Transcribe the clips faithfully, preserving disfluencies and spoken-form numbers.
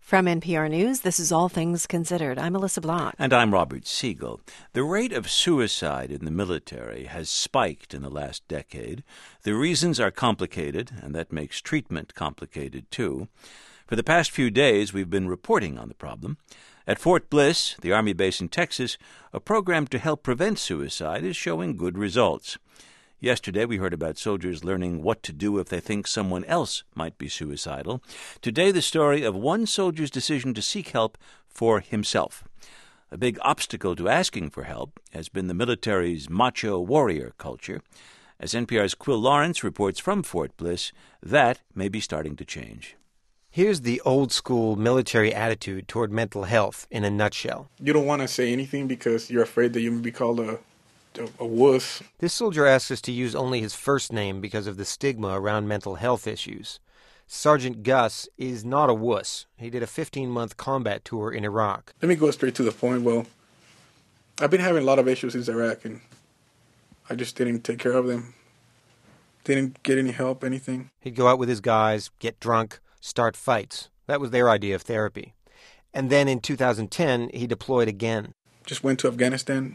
From N P R News, this is All Things Considered. I'm Melissa Block. And I'm Robert Siegel. The rate of suicide in the military has spiked in the last decade. The reasons are complicated, and that makes treatment complicated, too. For the past few days, we've been reporting on the problem. At Fort Bliss, the Army base in Texas, a program to help prevent suicide is showing good results. Yesterday, we heard about soldiers learning what to do if they think someone else might be suicidal. Today, the story of one soldier's decision to seek help for himself. A big obstacle to asking for help has been the military's macho warrior culture. As N P R's Quill Lawrence reports from Fort Bliss, that may be starting to change. Here's the old-school military attitude toward mental health in a nutshell. You don't want to say anything because you're afraid that you may be called a A, a wuss. This soldier asks us to use only his first name because of the stigma around mental health issues. Sergeant Gus is not a wuss. He did a fifteen-month combat tour in Iraq. Let me go straight to the point. Well, I've been having a lot of issues since Iraq, and I just didn't take care of them. Didn't get any help, anything. He'd go out with his guys, get drunk, start fights. That was their idea of therapy. And then in two thousand ten, he deployed again. Just went to Afghanistan.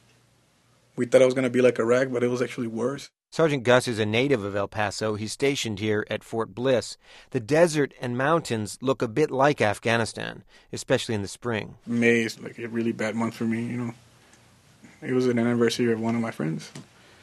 We thought it was going to be like Iraq, but it was actually worse. Sergeant Gus is a native of El Paso. He's stationed here at Fort Bliss. The desert and mountains look a bit like Afghanistan, especially in the spring. May is like a really bad month for me, you know. It was an anniversary of one of my friends.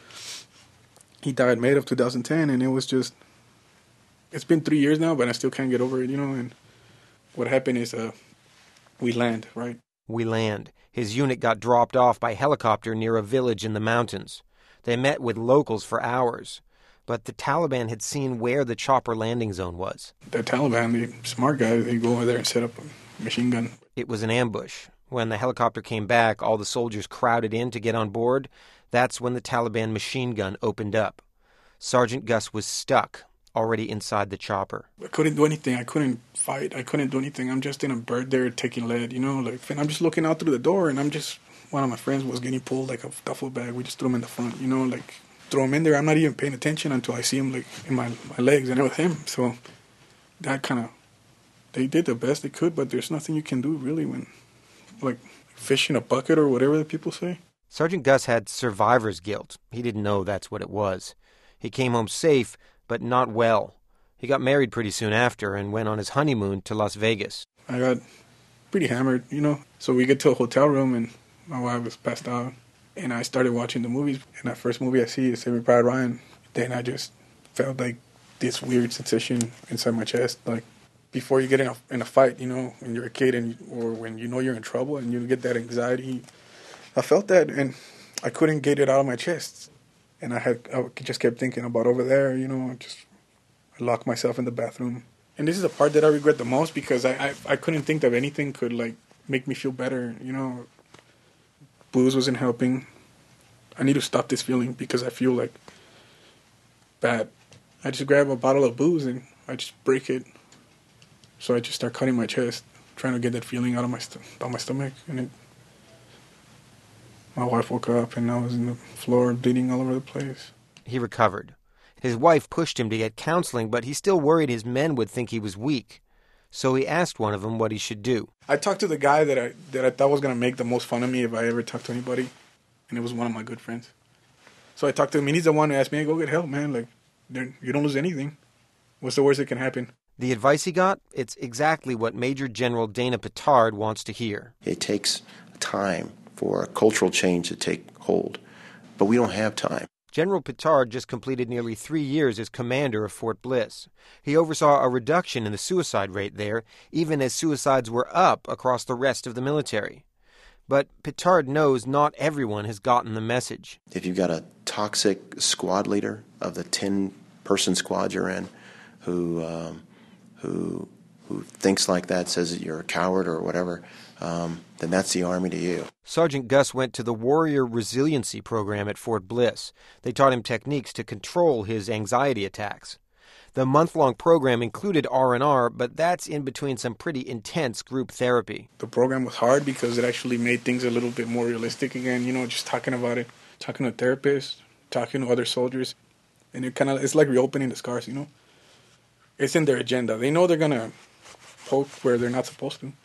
He died May of two thousand ten, and it was just... It's been three years now, but I still can't get over it, you know. And what happened is uh, we land, right? We land. His unit got dropped off by helicopter near a village in the mountains. They met with locals for hours, but the Taliban had seen where the chopper landing zone was. The Taliban, the smart guys, they go over there and set up a machine gun. It was an ambush. When the helicopter came back, all the soldiers crowded in to get on board. That's when the Taliban machine gun opened up. Sergeant Gus was stuck, already inside the chopper. I couldn't do anything. I couldn't fight. I couldn't do anything. I'm just in a bird there taking lead, you know, like, and I'm just looking out through the door, and I'm just, one of my friends was getting pulled like a duffel bag. We just threw him in the front, you know, like, throw him in there. I'm not even paying attention until I see him, like, in my, my legs, and it was him. So that kind of, they did the best they could, but there's nothing you can do, really, when, like, fish in a bucket or whatever that people say. Sergeant Gus had survivor's guilt. He didn't know that's what it was. He came home safe, but not well. He got married pretty soon after and went on his honeymoon to Las Vegas. I got pretty hammered, you know. So we get to a hotel room, and my wife was passed out. And I started watching the movies. And that first movie I see is Saving Private Ryan. Then I just felt like this weird sensation inside my chest. Like, before you get in a, in a fight, you know, when you're a kid and or when you know you're in trouble and you get that anxiety. I felt that, and I couldn't get it out of my chest. And I had I just kept thinking about over there, you know, just I locked myself in the bathroom. And this is the part that I regret the most because I, I, I couldn't think that anything could, like, make me feel better, you know. Booze wasn't helping. I need to stop this feeling because I feel, like, bad. I just grab a bottle of booze and I just break it. So I just start cutting my chest, trying to get that feeling out of my, st- out of my stomach. And it, my wife woke up and I was in the floor bleeding all over the place. He recovered. His wife pushed him to get counseling, but he still worried his men would think he was weak. So he asked one of them what he should do. I talked to the guy that I that I thought was going to make the most fun of me if I ever talked to anybody, and it was one of my good friends. So I talked to him, and he's the one who asked me, hey, go get help, man. Like, you don't lose anything. What's the worst that can happen? The advice he got, it's exactly what Major General Dana Pittard wants to hear. It takes time for a cultural change to take hold, but we don't have time. General Pittard just completed nearly three years as commander of Fort Bliss. He oversaw a reduction in the suicide rate there, even as suicides were up across the rest of the military. But Pittard knows not everyone has gotten the message. If you've got a toxic squad leader of the ten-person squad you're in who um, who who thinks like that, says that you're a coward or whatever, um, then that's the Army to you. Sergeant Gus went to the Warrior Resiliency Program at Fort Bliss. They taught him techniques to control his anxiety attacks. The month-long program included R and R, but that's in between some pretty intense group therapy. The program was hard because it actually made things a little bit more realistic again, you know, just talking about it, talking to therapists, talking to other soldiers. And it kind of, it's like reopening the scars, you know. It's in their agenda. They know they're going to poke where they're not supposed to.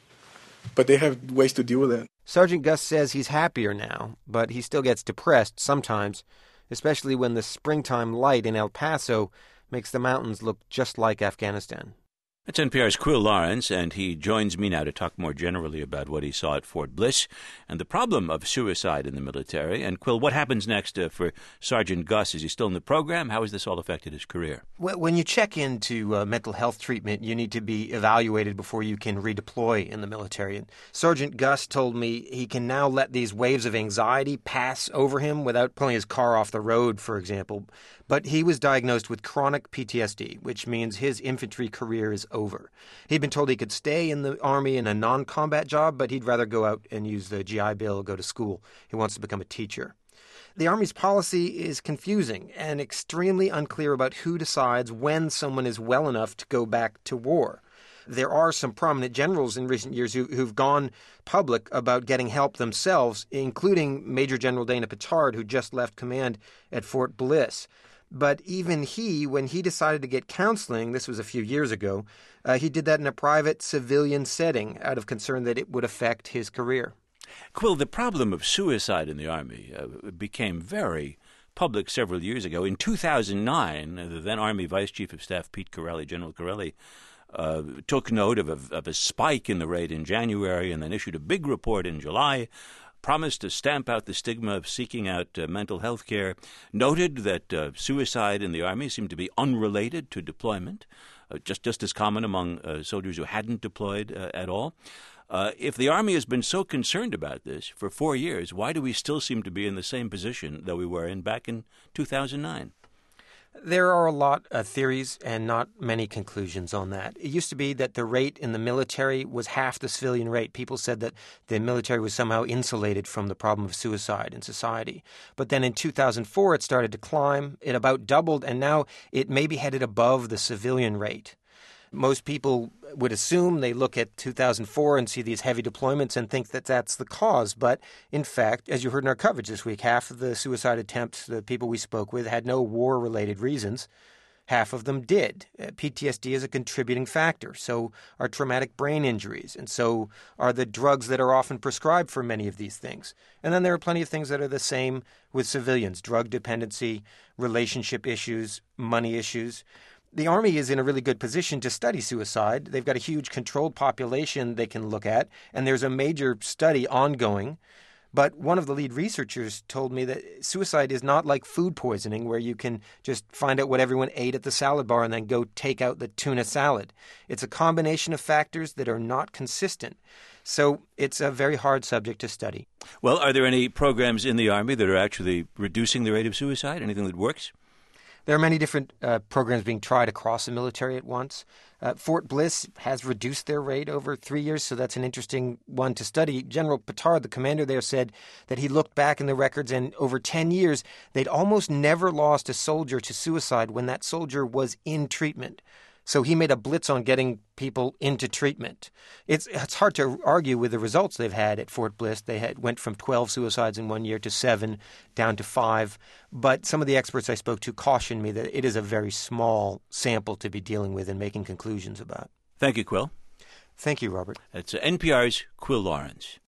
But they have ways to deal with it. Sergeant Gus says he's happier now, but he still gets depressed sometimes, especially when the springtime light in El Paso makes the mountains look just like Afghanistan. That's N P R's Quill Lawrence, and he joins me now to talk more generally about what he saw at Fort Bliss and the problem of suicide in the military. And, Quill, what happens next uh, for Sergeant Gus? Is he still in the program? How has this all affected his career? Well, when you check into uh, mental health treatment, you need to be evaluated before you can redeploy in the military. And Sergeant Gus told me he can now let these waves of anxiety pass over him without pulling his car off the road, for example. But he was diagnosed with chronic P T S D, which means his infantry career is over. He'd been told he could stay in the Army in a non-combat job, but he'd rather go out and use the G I Bill, go to school. He wants to become a teacher. The Army's policy is confusing and extremely unclear about who decides when someone is well enough to go back to war. There are some prominent generals in recent years who, who've gone public about getting help themselves, including Major General Dana Petard, who just left command at Fort Bliss. But even he, when he decided to get counseling, this was a few years ago, uh, he did that in a private civilian setting out of concern that it would affect his career. Quill, the problem of suicide in the Army uh, became very public several years ago. In two thousand nine, the then Army Vice Chief of Staff, Pete Corelli, General Corelli, uh, took note of a, of a spike in the rate in January and then issued a big report in July, promised to stamp out the stigma of seeking out uh, mental health care, noted that uh, suicide in the Army seemed to be unrelated to deployment, uh, just, just as common among uh, soldiers who hadn't deployed uh, at all. Uh, if the Army has been so concerned about this for four years, why do we still seem to be in the same position that we were in back in two thousand nine? There are a lot of theories and not many conclusions on that. It used to be that the rate in the military was half the civilian rate. People said that the military was somehow insulated from the problem of suicide in society. But then in two thousand four, it started to climb. It about doubled, and now it may be headed above the civilian rate. Most people would assume they look at two thousand four and see these heavy deployments and think that that's the cause. But in fact, as you heard in our coverage this week, half of the suicide attempts, the people we spoke with, had no war-related reasons. Half of them did. Uh, P T S D is a contributing factor. So are traumatic brain injuries. And so are the drugs that are often prescribed for many of these things. And then there are plenty of things that are the same with civilians. Drug dependency, relationship issues, money issues. The Army is in a really good position to study suicide. They've got a huge controlled population they can look at, and there's a major study ongoing. But one of the lead researchers told me that suicide is not like food poisoning, where you can just find out what everyone ate at the salad bar and then go take out the tuna salad. It's a combination of factors that are not consistent. So it's a very hard subject to study. Well, are there any programs in the Army that are actually reducing the rate of suicide? Anything that works? There are many different uh, programs being tried across the military at once. Uh, Fort Bliss has reduced their rate over three years, so that's an interesting one to study. General Petard, the commander there, said that he looked back in the records, and over ten years, they'd almost never lost a soldier to suicide when that soldier was in treatment. So he made a blitz on getting people into treatment. It's it's hard to argue with the results they've had at Fort Bliss. They had went from twelve suicides in one year to seven, down to five. But some of the experts I spoke to cautioned me that it is a very small sample to be dealing with and making conclusions about. Thank you, Quill. Thank you, Robert. That's N P R's Quill Lawrence.